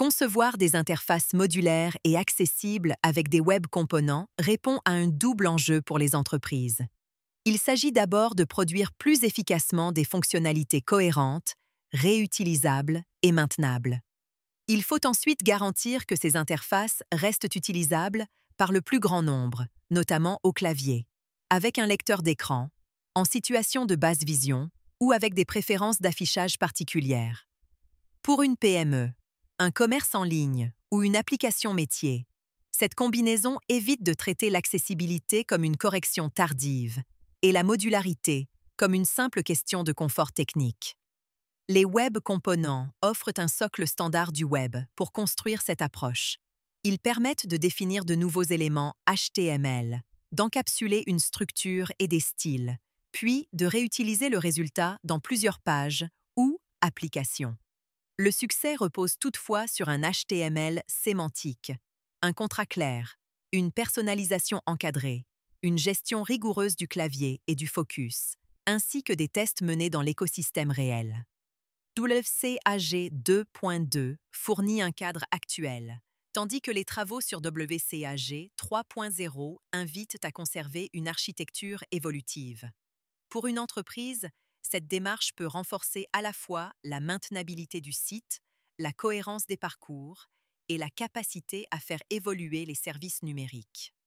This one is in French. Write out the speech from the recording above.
Concevoir des interfaces modulaires et accessibles avec des web components répond à un double enjeu pour les entreprises. Il s'agit d'abord de produire plus efficacement des fonctionnalités cohérentes, réutilisables et maintenables. Il faut ensuite garantir que ces interfaces restent utilisables par le plus grand nombre, notamment au clavier, avec un lecteur d'écran, en situation de basse vision ou avec des préférences d'affichage particulières. Pour une PME, un commerce en ligne ou une application métier, cette combinaison évite de traiter l'accessibilité comme une correction tardive et la modularité comme une simple question de confort technique. Les web components offrent un socle standard du web pour construire cette approche. Ils permettent de définir de nouveaux éléments HTML, d'encapsuler une structure et des styles, puis de réutiliser le résultat dans plusieurs pages ou applications. Le succès repose toutefois sur un HTML sémantique, un contrat clair, une personnalisation encadrée, une gestion rigoureuse du clavier et du focus, ainsi que des tests menés dans l'écosystème réel. WCAG 2.2 fournit un cadre actuel, tandis que les travaux sur WCAG 3.0 invitent à conserver une architecture évolutive. Pour une entreprise, cette démarche peut renforcer à la fois la maintenabilité du site, la cohérence des parcours et la capacité à faire évoluer les services numériques.